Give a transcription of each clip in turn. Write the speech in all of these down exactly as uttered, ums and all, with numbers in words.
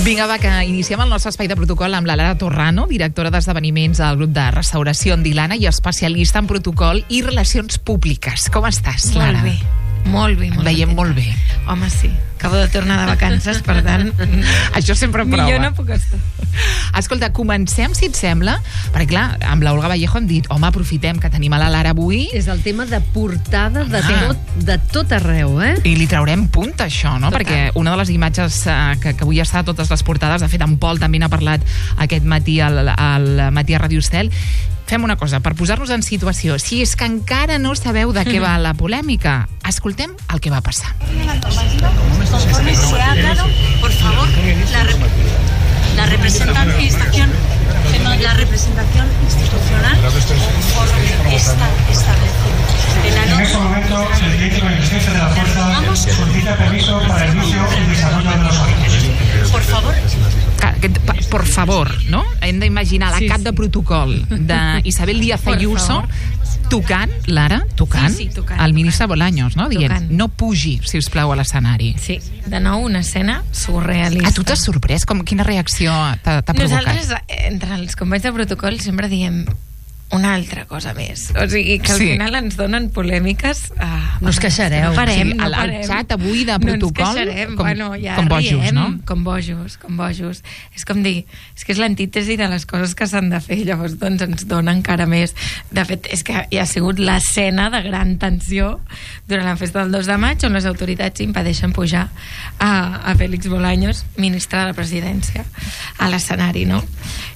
Vinga, va, que iniciem el nostre espai de protocol amb la Lara Torrano, directora d'esdeveniments del grup de restauració Andilana i especialista en protocol i relacions públiques. Com estàs, Lara? Molt bé, molt bé. Molt Veiem molt bé. Home, sí. Acabo de tornar de vacances, per tant... Això sempre prova. Millor no puc estar. Escolta, comencem, si et sembla, perquè clar, amb l'Olga Vallejo hem dit, home, aprofitem que tenim a la Lara avui. És el tema de portada de, ah. tot, de tot arreu, eh? I li traurem punt a això, no? Total. Perquè una de les imatges eh, que, que avui està a totes les portades, de fet, en Pol també n'ha parlat aquest matí al, al matí a Radio Estel. Fem una cosa, per posar-nos en situació, si és que encara no sabeu de què va la polèmica, escoltem el que va passar. Conforme se ha hablado, por favor, la, rep la representación la representación institucional conforme está establecida. En, en este momento, el director de emergencia de la fuerza solicita permiso para el inicio y desarrollo de los actos. Por favor. Por favor, no? Hem d'imaginar la sí, cap sí. de protocol d'Isabel Díaz Ayuso tocant, Lara, tocant, sí, sí, tocant el ministre Bolaños, no? Dient, tocant. no pugi, si us plau, a l'escenari. Sí, de nou una escena surrealista. A tu t'has sorprès? Com, quina reacció t'ha provocat? Nosaltres, entre els companys de protocol, sempre diem una altra cosa més. O sigui, que al sí. final ens donen polèmiques... Uh, no us queixareu. No parem, sí, no el, parem. El xat avui de protocol... No ens queixarem, com, bueno, ja com bojos, riem, no? Com bojos, com bojos. És com dir, és que és l'antítesi de les coses que s'han de fer, llavors doncs ens dona encara més. De fet, és que hi ha sigut l'escena de gran tensió durant la festa del dos de maig on les autoritats impedeixen pujar a, a Félix Bolaños, ministre de la presidència, a l'escenari, no?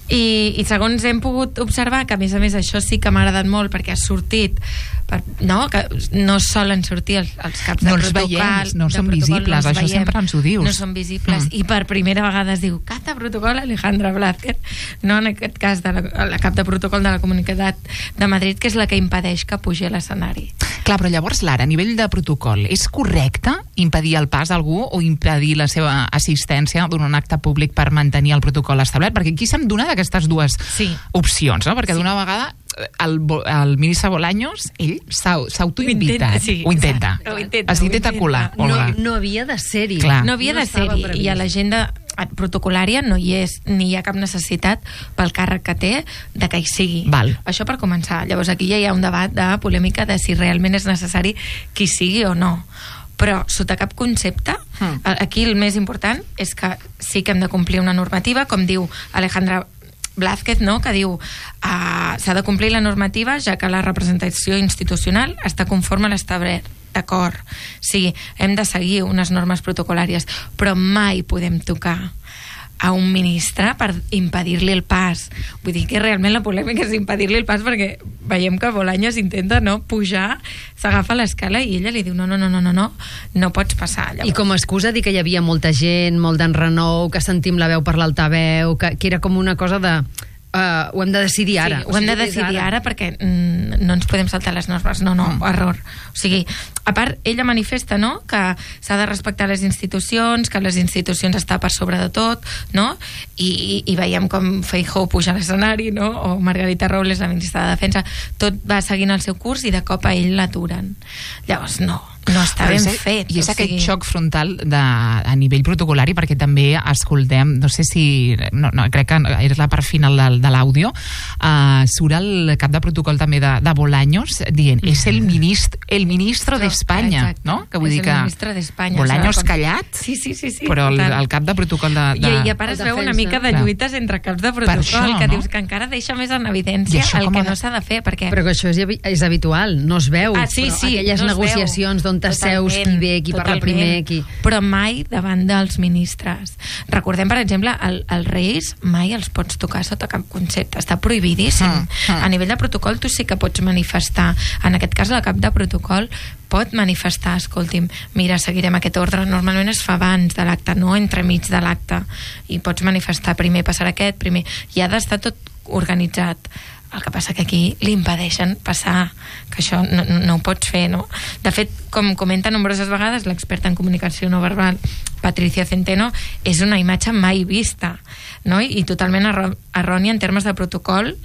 I, i segons hem pogut observar, que a més a més això sí que m'ha agradat molt perquè ha sortit per, no? Que no solen sortir els, els caps no de els protocol veiem, no són protocol, visibles, no això veiem, sempre ens ho dius no són visibles, mm. i per primera vegada es diu cap de protocol Alejandra Blázquez, no en aquest cas de la, la cap de protocol de la Comunitat de Madrid, que és la que impedeix que pugi a l'escenari. Clar, però llavors, Lara, a nivell de protocol, és correcte impedir el pas d'algú o impedir la seva assistència d'un acte públic per mantenir el protocol establert? Perquè aquí s'han donat aquestes dues sí. opcions, no? Perquè sí. d'una vegada el, el ministre Bolaños, ell s'ha autoinvitat. Sí, ho intenta. Ho intenta. Es intenta colar, Olga. No, no havia de ser-hi. No havia no de ser-hi. I a l'agenda protocolària no hi és, ni hi ha cap necessitat pel càrrec que té de que hi sigui. Val. Això per començar. Llavors aquí ja hi ha un debat de polèmica de si realment és necessari que hi sigui o no. Però sota cap concepte, hmm. aquí el més important és que sí que hem de complir una normativa, com diu Alejandra Blázquez, no? Que diu uh, s'ha de complir la normativa ja que la representació institucional està conforme a l'establert. D'acord, sí, hem de seguir unes normes protocolàries, però mai podem tocar a un ministre per impedir-li el pas. Vull dir que realment la polèmica és impedir-li el pas perquè veiem que Bolaños intenta no pujar, s'agafa l'escala i ella li diu no, no, no, no, no, no, no pots passar. Llavors. I com a excusa dir que hi havia molta gent, molt d'enrenou, que sentim la veu per l'altaveu, que, que era com una cosa de... Uh, ho hem de decidir ara. Sí, ho hem de decidir ara, ara perquè mm, no ens podem saltar les normes. No, no, mm. error. O sigui, a part, ella manifesta, no?, que s'ha de respectar les institucions, que les institucions està per sobre de tot, no? I, i, i veiem com Feijóo puja a l'escenari, no?, o Margarita Robles, la ministra de Defensa, tot va seguint el seu curs i de cop a ell l'aturen. Llavors, no. No està ben és, fet. I és aquest sigui... xoc frontal de, a nivell protocolari, perquè també escoltem, no sé si... No, no, crec que és la part final de, de l'àudio, uh, surt el cap de protocol també de, de Bolaños dient, és el ministre, el ministro d'Espanya, no? Que vull és dir que... el ministre d'Espanya. Bolaños callat, sí, sí, sí, sí, però el, el cap de protocol de... de... I, I a part es veu una mica de lluites entre caps de protocol, això, que no? Dius que encara deixa més en evidència el que no s'ha de fer, perquè... Però que això és, és habitual, no es veu. Ah, sí, però sí, aquelles no negociacions d'on t'asseus, qui ve, qui parla primer, qui... Però mai davant dels ministres. Recordem, per exemple, el, els reis mai els pots tocar sota cap concepte. Està prohibidíssim. Mm, mm. A nivell de protocol tu sí que pots manifestar. En aquest cas, el cap de protocol pot manifestar, escolti'm, mira, seguirem aquest ordre. Normalment es fa abans de l'acte, no entremig de l'acte. I pots manifestar primer, passar aquest, primer. I ha d'estar tot organitzat. El que passa que aquí li impedeixen passar, que això no, no ho pots fer, no? De fet, com comenta nombroses vegades l'experta en comunicació no verbal Patricia Centeno, és una imatge mai vista, no? I, i totalment errònia en termes de protocol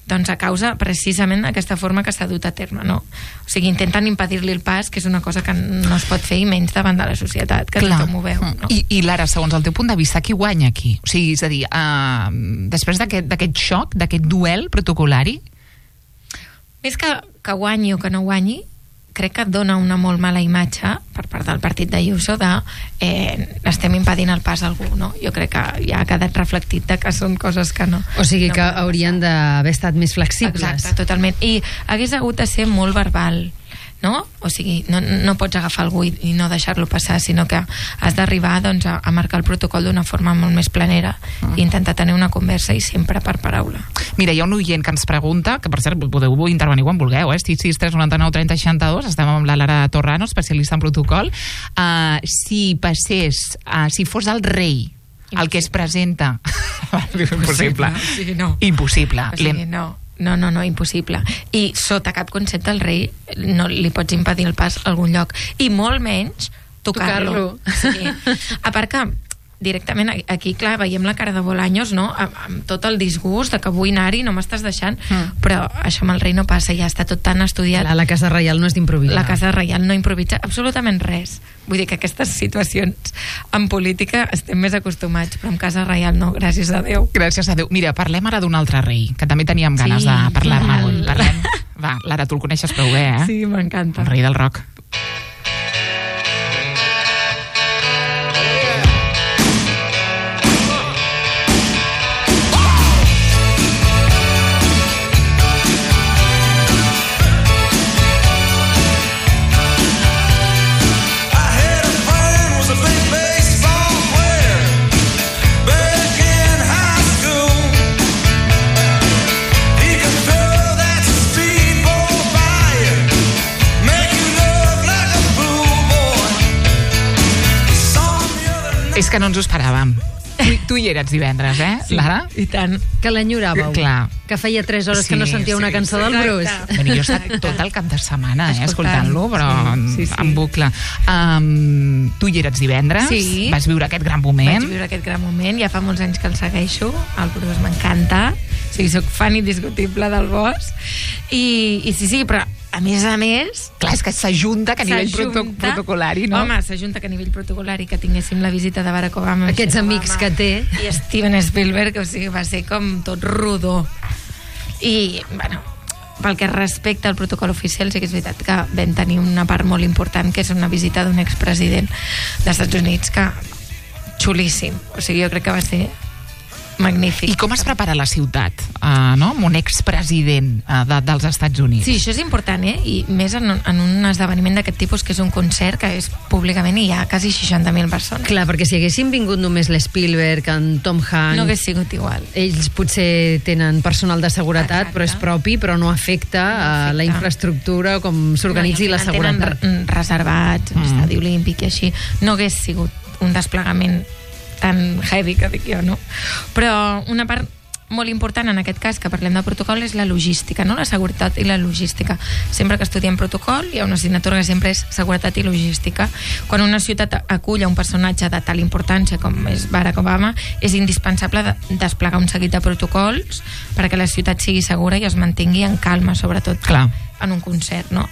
doncs a causa precisament d'aquesta forma que s'ha dut a terme, no? O sigui, intenten impedir-li el pas, que és una cosa que no es pot fer, i menys davant de la societat, que Clar. tothom ho veu, no? I, I Lara, segons el teu punt de vista, qui guanya aquí? O sigui, és a dir, uh, després d'aquest d'aquest xoc, d'aquest duel protocolari... Més que, que guanyi o que no guanyi, crec que dona una molt mala imatge per part del partit d'Ayuso de eh, estem impedint el pas a algú, no? Jo crec que ja ha quedat reflectit de que són coses que no... O sigui no que haurien d'haver estat més flexibles. Exacte, totalment. I hagués hagut de ser molt verbal, no? O sigui, no, no pots agafar algú i, i no deixar-lo passar, sinó que has d'arribar doncs, a, a marcar el protocol d'una forma molt més planera uh. i intentar tenir una conversa i sempre per paraula. Mira, hi ha un oient que ens pregunta, que per cert podeu intervenir quan vulgueu, eh? sis sis tres noranta nou trenta seixanta-dos, estem amb la Lara Torrano, especialista en protocol. Uh, si passés, uh, si fos el rei el que es presenta... Impossible. No, sí, no. Impossible. O sigui, no. No, no, no, impossible. I sota cap concepte el rei no li pots impedir el pas a algun lloc. I molt menys tocar-lo. Tocar-lo. Sí. A part que directament aquí, clar, veiem la cara de Bolaños, no? Amb, amb tot el disgust de que vull anar-hi, no m'estàs deixant, mm. però això amb el rei no passa, ja està tot tan estudiat. La, la Casa Reial no és d'improvisar. La Casa Reial no improvisa absolutament res. Vull dir que aquestes situacions en política estem més acostumats, però en Casa Reial no, gràcies a Déu. Gràcies a Déu. Mira, parlem ara d'un altre rei, que també teníem ganes sí, de parlar-ne avui. val. Parlem. Va, Lara, tu el coneixes prou bé, eh? Sí, m'encanta. El rei del rock. És que no ens ho esperàvem. Tu, tu hi eres divendres, eh, sí, Lara? I tant. Que l'enyoràveu. Clar. Que feia tres hores Sí, que no sentia sí, una cançó sí. del Bruce. Bueno, jo he estat tot el cap de setmana eh, Escoltant. escoltant-lo, però Sí, sí, sí. en bucle. Um, tu hi eres divendres, Sí. vas viure aquest gran moment. Vaig viure aquest gran moment, ja fa molts anys que el segueixo, el Bruce m'encanta, o sigui, soc fan indiscutible del Bosch, i, i sí, sí, però a més a més... Clar, és que s'ajunta que a nivell proto s'ajunta- protocolari, no? Home, s'ajunta que a nivell protocolari que tinguéssim la visita de Barack Obama, Aquests Michelle amics Obama que té. i Steven Spielberg, o sigui, va ser com tot rodó. I, bueno, pel que respecta al protocol oficial, sí que és veritat que vam tenir una part molt important, que és una visita d'un expresident dels Estats Units, que xulíssim. O sigui, jo crec que va ser magnífic. I com es prepara la ciutat, uh, no? amb un expresident uh, de, dels Estats Units? Sí, això és important, eh? I més en un, en un esdeveniment d'aquest tipus, que és un concert que és públicament i hi ha quasi seixanta mil persones. Clar, perquè si haguessin vingut només l'Spielberg, en Tom Hanks... No hagués sigut igual. Ells potser tenen personal de seguretat, Exacte. però és propi, però no afecta, No a afecta. la infraestructura, com s'organitzi No, i la al final seguretat. tenen re- reservats, Mm. mm. estadi olímpic i així. No hagués sigut un desplegament tan heavy que dic jo, no? Però una part molt important en aquest cas, que parlem de protocol, és la logística, no? La seguretat i la logística. Sempre que estudiem protocol hi ha una assignatura que sempre és seguretat i logística. Quan una ciutat acull a un personatge de tal importància com és Barack Obama, és indispensable de desplegar un seguit de protocols perquè la ciutat sigui segura i es mantingui en calma, sobretot Clar. en un concert, no?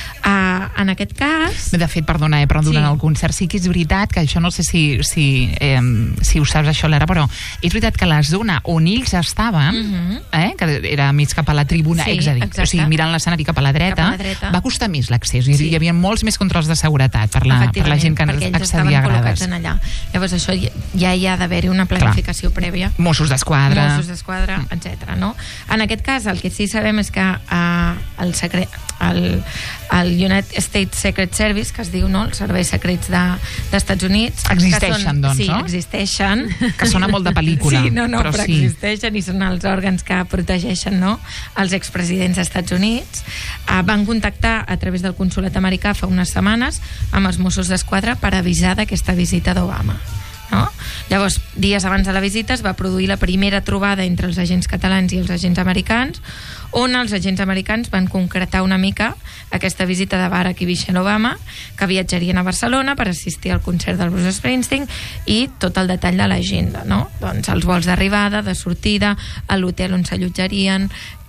Uh, en aquest cas... De fet, perdona, eh, però durant Sí. el concert sí que és veritat que això no sé si, si, eh, si ho saps això, Lara, però és veritat que la zona on ells estaven, Mhm. eh, que era mig cap a la tribuna, Sí, és a dir, exacte. o sigui, mirant l'escenari cap a la dreta, Cap a la dreta. va costar més l'accés. Sí. Sí. Hi havia molts més controls de seguretat per la, per la gent que perquè ells estaven accedia a col·locats grades. en allà. Llavors això ja, ja hi ha d'haver-hi una planificació prèvia. Mossos d'Esquadra. Mossos d'Esquadra, Mm. etcètera. No? En aquest cas, el que sí sabem és que uh, el, secret, el, el United States Secret Service, que es diu, no? Els serveis secrets de, d'Estats Units... Existeixen, que són, doncs, sí, no? existeixen. Que sona molt de pel·lícula, Sí, no, no, però però, sí. existeixen i són els òrgans que protegeixen, no?, els expresidents dels Estats Units. Uh, van contactar a través del consolat americà fa unes setmanes amb els Mossos d'Esquadra per avisar d'aquesta visita d'Obama. No? Llavors, dies abans de la visita es va produir la primera trobada entre els agents catalans i els agents americans, on els agents americans van concretar una mica aquesta visita de Barack i Michelle Obama, que viatjarien a Barcelona per assistir al concert del Bruce Springsteen, i tot el detall de l'agenda, no? Doncs els vols d'arribada, de sortida, a l'hotel on s'allotjarien,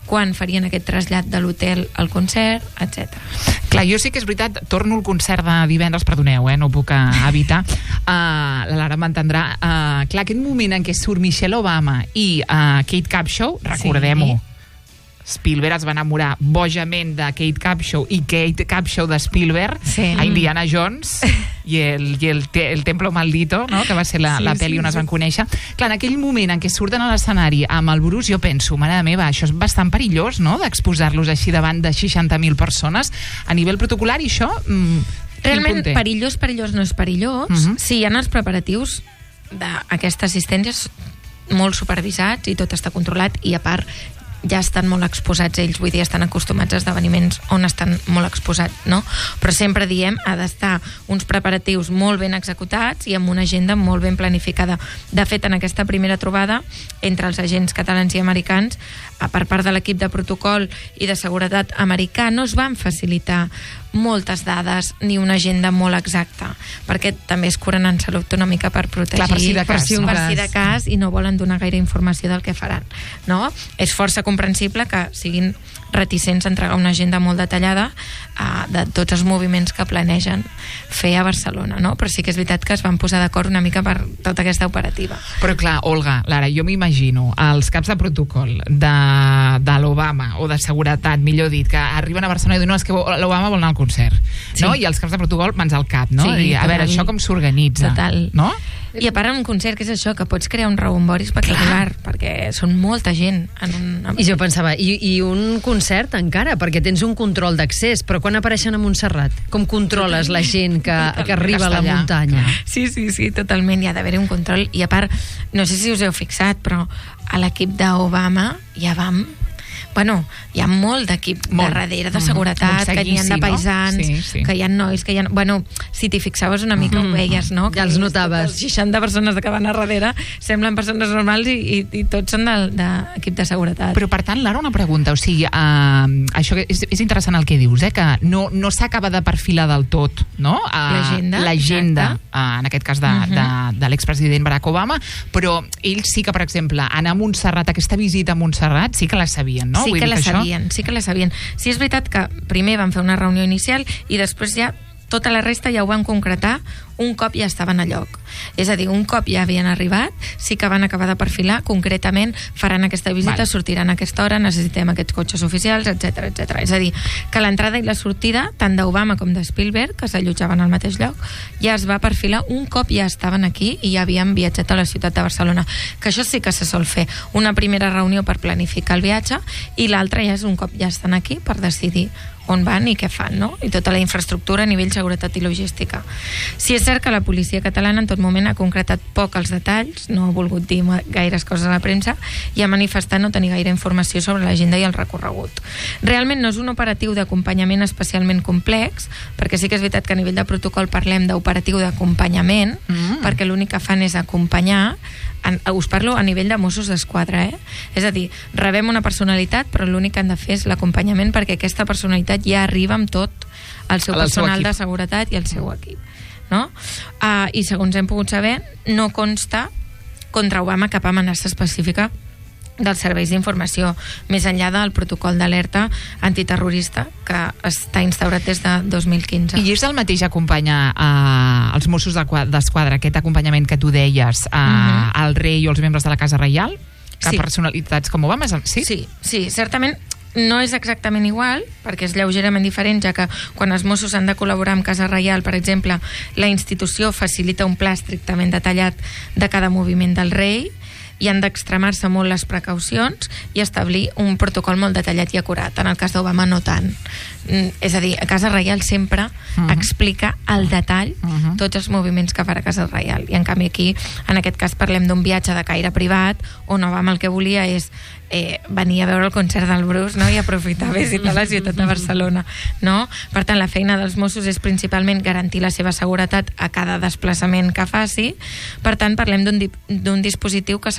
quan farien aquest trasllat de l'hotel al concert, etcètera. Clar, jo sí que és veritat, torno al concert de divendres, perdoneu, eh, no ho puc uh, evitar, uh, la Lara m'entendrà. Uh, clar, aquest moment en què surt Michelle Obama i uh, Kate Capshaw, recordem-ho, sí. Spielberg es va enamorar bojament de Kate Capshaw i Kate Capshaw de Spielberg sí. a Indiana Jones i el, i el, te, el Templo Maldito, no? Que va ser la, sí, la pel·li sí, on es van conèixer. Clar, en aquell moment en què surten a l'escenari amb el Bruce, jo penso, mare meva, això és bastant perillós, no?, d'exposar-los així davant de seixanta mil persones. A nivell protocolar, i això... Mm, realment, perillós, perillós no és perillós. Uh-huh. Sí, hi ha els preparatius d'aquesta assistència molt supervisats i tot està controlat, i a part ja estan molt exposats ells, vull dir, estan acostumats a esdeveniments on estan molt exposats, no? Però sempre diem, ha d'estar uns preparatius molt ben executats i amb una agenda molt ben planificada. De fet, en aquesta primera trobada entre els agents catalans i americans, per part de l'equip de protocol i de seguretat americà, no es van facilitar moltes dades ni una agenda molt exacta, perquè també es curen en salut una mica per protegir, clar, per si de cas, per si, per si de cas, i no volen donar gaire informació del que faran, no? És força comprensible que siguin reticents a entregar una agenda molt detallada uh, de tots els moviments que planegen fer a Barcelona, no? Però sí que és veritat que es van posar d'acord una mica per tota aquesta operativa. Però clar, Olga, Lara, jo m'imagino els caps de protocol de, de l'Obama o de seguretat, millor dit, que arriben a Barcelona i diuen, no, és que l'Obama vol anar al concert, sí. No? I els caps de protocol mans al cap, no? Sí, I, a veure, això com s'organitza, no? I a part en un concert, que és això, que pots crear un rebombori espectacular, clar, perquè són molta gent en un... I jo pensava, i, i un concert encara, perquè tens un control d'accés, però quan apareixen a Montserrat, com controles la gent que, que arriba a la muntanya? Sí, sí, sí, totalment, hi ha d'haver un control, i a part, no sé si us heu fixat, però a l'equip d'Obama ja vam... Bueno, hi ha molt d'equip de darrere de seguretat, mm, que hi ha de paisans, no? Sí, sí. Que hi ha nois, que hi ha... Bueno, si t'hi fixaves una mica, mm, ho veies, no? Ja els notaves. Els seixanta persones que van a darrere semblen persones normals i, i, i tots són d'equip de, de seguretat. Però, per tant, Lara, una pregunta. O sigui, uh, això és, és interessant el que dius, eh? Que no, no s'acaba de perfilar del tot, no? Uh, L'agenda, uh, en aquest cas de, uh-huh. de, de l'expresident Barack Obama, però ells sí que, per exemple, anar a Montserrat, aquesta visita a Montserrat, sí que la sabien, no? Sí que la sabien, sí que la sabien. Sí, és veritat que primer van fer una reunió inicial i després ja tota la resta ja ho van concretar un cop ja estaven a lloc. És a dir, un cop ja havien arribat, sí que van acabar de perfilar concretament, faran aquesta visita, vale. Sortiran a aquesta hora, necessitem aquests cotxes oficials, etcètera, etcètera. És a dir, que l'entrada i la sortida, tant d'Obama com de Spielberg, que s'allotjaven al mateix lloc, ja es va perfilar un cop ja estaven aquí i ja havien viatjat a la ciutat de Barcelona. Que això sí que se sol fer. Una primera reunió per planificar el viatge i l'altra ja és un cop ja estan aquí per decidir on van i què fan, no? I tota la infraestructura a nivell seguretat i logística. Si és cert que la policia catalana en tot moment ha concretat poc els detalls, no ha volgut dir gaires coses a la premsa i ha manifestat no tenir gaire informació sobre l'agenda i el recorregut. Realment no és un operatiu d'acompanyament especialment complex, perquè sí que és veritat que a nivell de protocol parlem d'operatiu d'acompanyament, mm. perquè l'únic que fan és acompanyar. En, us parlo a nivell de Mossos d'Esquadra, eh? És a dir, rebem una personalitat, però l'únic que han de fer és l'acompanyament perquè aquesta personalitat ja arriba amb tot el seu personal de seguretat i el seu equip, no? Uh, I segons hem pogut saber, no consta contra Obama cap amenaça específica dels serveis d'informació, més enllà del protocol d'alerta antiterrorista que està instaurat des de dos mil quinze. I és el mateix acompanyar uh, els Mossos d'Esquadra, aquest acompanyament que tu deies, uh, uh-huh. al rei o els membres de la Casa Reial? Que sí. Personalitats com Obama? Sí? Sí, sí, certament no és exactament igual, perquè és lleugerament diferent, ja que quan els Mossos han de col·laborar amb Casa Reial, per exemple, la institució facilita un pla estrictament detallat de cada moviment del rei i han d'extremar-se molt les precaucions i establir un protocol molt detallat i acurat. En el cas d'Obama no tant. És a dir, a Casa Reial sempre uh-huh. explica al detall uh-huh. tots els moviments que farà Casa Reial. I en canvi aquí, en aquest cas, parlem d'un viatge de caire privat on Obama el que volia és eh, venir a veure el concert del Bruce, no? I aprofitar a visitar la ciutat de Barcelona, no? Per tant, la feina dels Mossos és principalment garantir la seva seguretat a cada desplaçament que faci. Per tant, parlem d'un, di- d'un dispositiu que s'anomena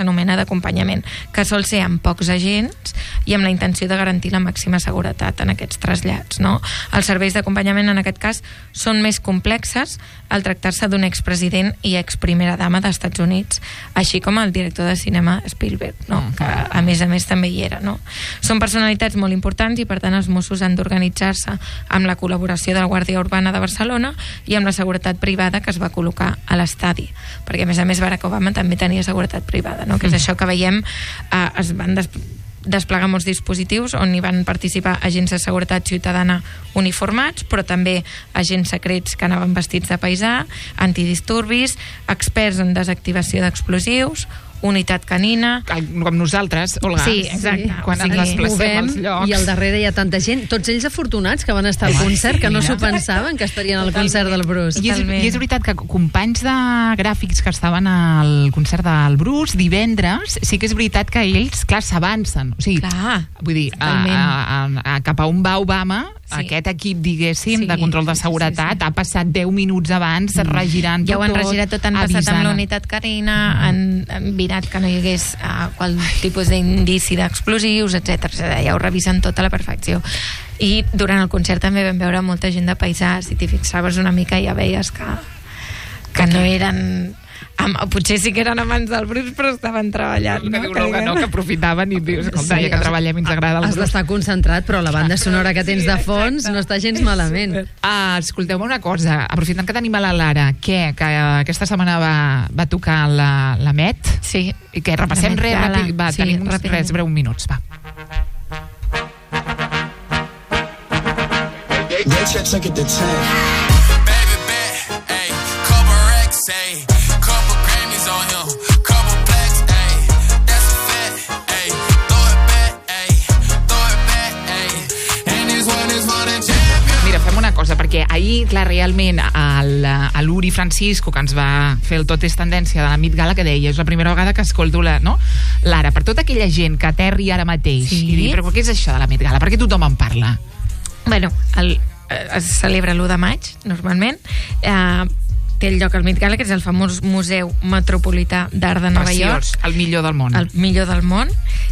s'anomena d'acompanyament, que sol ser amb pocs agents i amb la intenció de garantir la màxima seguretat en aquests trasllats, no? Els serveis d'acompanyament en aquest cas són més complexes al tractar-se d'un expresident i exprimera dama d'Estats Units, així com el director de cinema Spielberg, no? Que a més a més també hi era, no? Són personalitats molt importants i per tant els Mossos han d'organitzar-se amb la col·laboració de la Guàrdia Urbana de Barcelona i amb la seguretat privada que es va col·locar a l'estadi, perquè a més a més Barack Obama també tenia seguretat privada, no? Que és això que veiem, eh, es van des desplegar molts dispositius on hi van participar agents de seguretat ciutadana uniformats, però també agents secrets que anaven vestits de paisà, antidisturbis, experts en desactivació d'explosius, unitat canina... Com nosaltres, Olga. Sí, exacte. Quan ens desplacem als llocs. I al darrere hi ha tanta gent, tots ells afortunats que van estar al concert, que no s'ho pensaven que estarien al concert del Bruce. I és, I és veritat que companys de gràfics que estaven al concert del Bruce divendres, sí que és veritat que ells, clar, s'avancen. O sigui, clar, vull dir, a, a, a, cap a on va Obama, sí. Aquest equip, diguéssim, sí, de control de seguretat, sí, sí, sí. ha passat deu minuts abans, mm. regirant tot. Ja ho han regirat tot, han avisant. Passat amb la unitat canina, mm. han, han mirat que no hi hagués uh, qual tipus d'indici d'explosius, etcètera. Ja ho revisen tot a la perfecció. I durant el concert també vam veure molta gent de paisà, si t'hi fixaves una mica ja veies que, que no eren... Am, potser sí que eren amants del Bruce, però estaven treballant. No, no, que, no, que aprofitaven i dius, escolta, sí, ja que treballem i ens agrada el Bruce. Has d'estar concentrat, però la banda sonora que tens de fons sí, no està gens malament. Ah, escolteu-me una cosa, aprofitant que tenim a la Lara, què, que aquesta setmana va, va tocar la, la Met? Sí. I que repassem res, ràpid, va, sí, tenim uns res, breu minuts, va. Baby bet, ay, couple racks, ay, couple Grammys on him, couple blacks, ay, that's a fact, ay, throw it back, ay, throw it back, ay, and this one is for the champion. Mira, fem una cosa, perquè ahir, clar, realment, l'Uri Francisco, que ens va fer el Tot és tendència de la Met Gala, que deia, és la primera vegada que escolto la, no? Lara, per tota aquella gent que aterri ara mateix, sí. I dir, però què és això de la Met Gala? Per què tothom en parla? Bueno, el, es celebra l'u de maig, normalment, eh, té el lloc al Met Gala, que és el famós Museu Metropolità d'Art de Nova Preciós, York. el millor del món. El millor del món.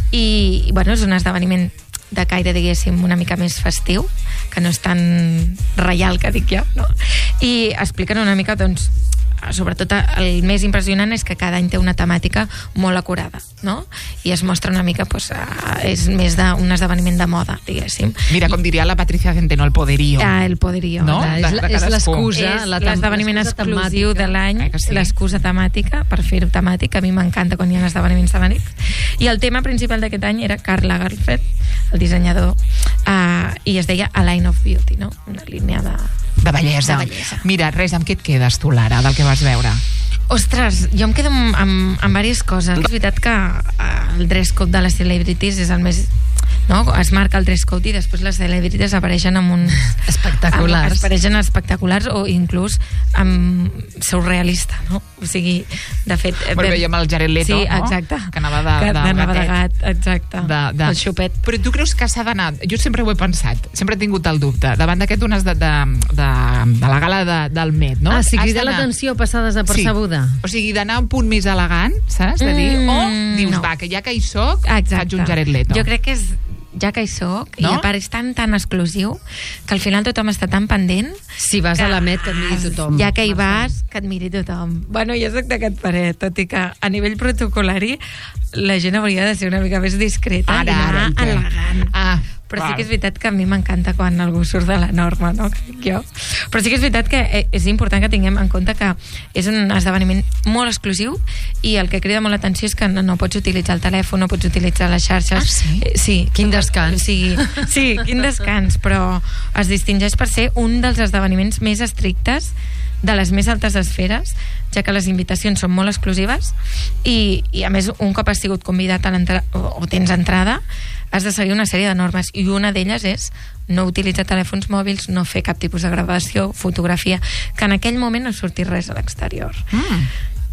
I, bueno, és un esdeveniment de caire, diguéssim, una mica més festiu, que no és tan reial, que dic jo, no? I expliquen una mica, doncs, sobretot el més impressionant és que cada any té una temàtica molt acurada, no? I es mostra una mica, pues, és més d'un esdeveniment de moda, diguéssim. Mira, com diria la Patricia Centeno, el poderío. Ah, el poderío. No? De, de, de és l'excusa. És l'esdeveniment exclusiu de l'any, eh, sí? L'excusa temàtica, per fer-ho temàtica. A mi m'encanta quan hi ha esdeveniments temàtics. I el tema principal d'aquest any era Karl Lagerfeld, el dissenyador, uh, i es deia A Line of Beauty, no? Una línia de... De bellesa. de bellesa. Mira, res, amb què et quedes tu, Lara, del que vas veure? Ostres, jo em quedo amb, amb, amb diverses coses. És veritat que el dress code de les celebrities és el més... No? Es marca el dress code i després les celebrities apareixen amb uns... Espectaculars. Amb, apareixen espectaculars o inclús amb surrealista, no? O sigui, de fet... Bueno, veiem el Jared Leto, sí, no? exacte. Que anava de, que de, anava de gat, exacte. De, de... El xupet. Però tu creus que s'ha d'anar... Jo sempre ho he pensat, sempre he tingut el dubte, davant d'aquest unes de, de, de, de la gala de, del Met, no? Ah, si crida l'atenció passar desapercebuda. Sí. O sigui, d'anar un punt més elegant, saps? De dir, Mm, o dius, no. va, que ja que hi soc, Exacte. faig un Jared Leto. Jo crec que és ja que hi soc, no? I a part és tan, tan exclusiu que al final tothom està tan pendent si vas que, a la Met que et miri tothom. Ja que hi vas, que et miri tothom. Bueno, jo soc d'aquest parer, tot i que a nivell protocolari la gent hauria de ser una mica més discreta ara, i anar ara, elegant. Ah, però val. sí que és veritat que a mi m'encanta quan algú surt de la norma, no? Jo. Però sí que és veritat que és important que tinguem en compte que és un esdeveniment molt exclusiu i el que crida molt l'atenció és que no, no pots utilitzar el telèfon, no pots utilitzar les xarxes. Ah, sí? Eh, sí. Quin descans. O sigui, sí, quin descans, però es distingeix per ser un dels esdeveniments més estrictes de les més altes esferes, ja que les invitacions són molt exclusives i, i a més, un cop has sigut convidat a o, o tens entrada, has de seguir una sèrie de normes i una d'elles és no utilitzar telèfons mòbils, no fer cap tipus de gravació, fotografia, que en aquell moment no surti res a l'exterior. Mm.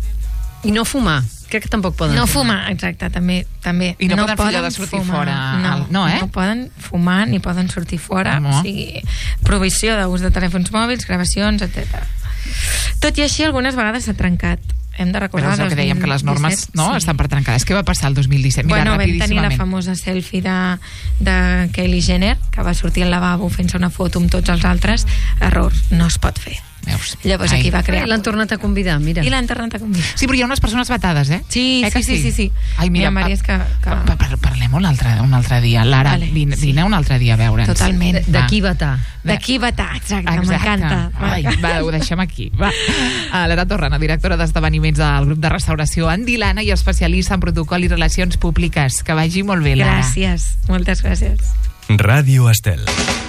I no fumar. Crec que tampoc poden no fumar. exacte, també, també. I no, no poden, poden de sortir fumar, fora. No, el, no, eh? no poden fumar ni poden sortir fora. No. O sigui, prohibició d'ús de telèfons mòbils, gravacions, etcètera. Tot i així, algunes vegades s'ha trencat hem de recordar... Però és el que dèiem, que les normes disset, no, sí. estan per trencades. Què va passar el dos mil disset? Mira, Bueno, vam tenir la rapidíssimament. famosa selfie de, de Kylie Jenner, que va sortir al lavabo fent-se una foto amb tots els altres. Error, no es pot fer. Veus? Llavors Ai. aquí va crear... I l'han tornat a convidar, mira. I l'han tornat a convidar. Sí, però hi ha unes persones vetades, eh? Sí, eh sí, sí, sí, sí. Ai, mira, Hi ha diverses que- que- pa- pa- Parlem un altre, un altre dia. Lara, Vale, vine, sí. vine un altre dia a veure'ns. Totalment. De, de qui vetar? D'aquí vetar, exacte, Exacte. m'encanta. Ai, va, ho deixem aquí. Va. Uh, Lara Torrana, directora d'esdeveniments del grup de restauració Andilana i especialista en protocol i relacions públiques. Que vagi molt bé, Lara. Gràcies, moltes gràcies. Ràdio Estel.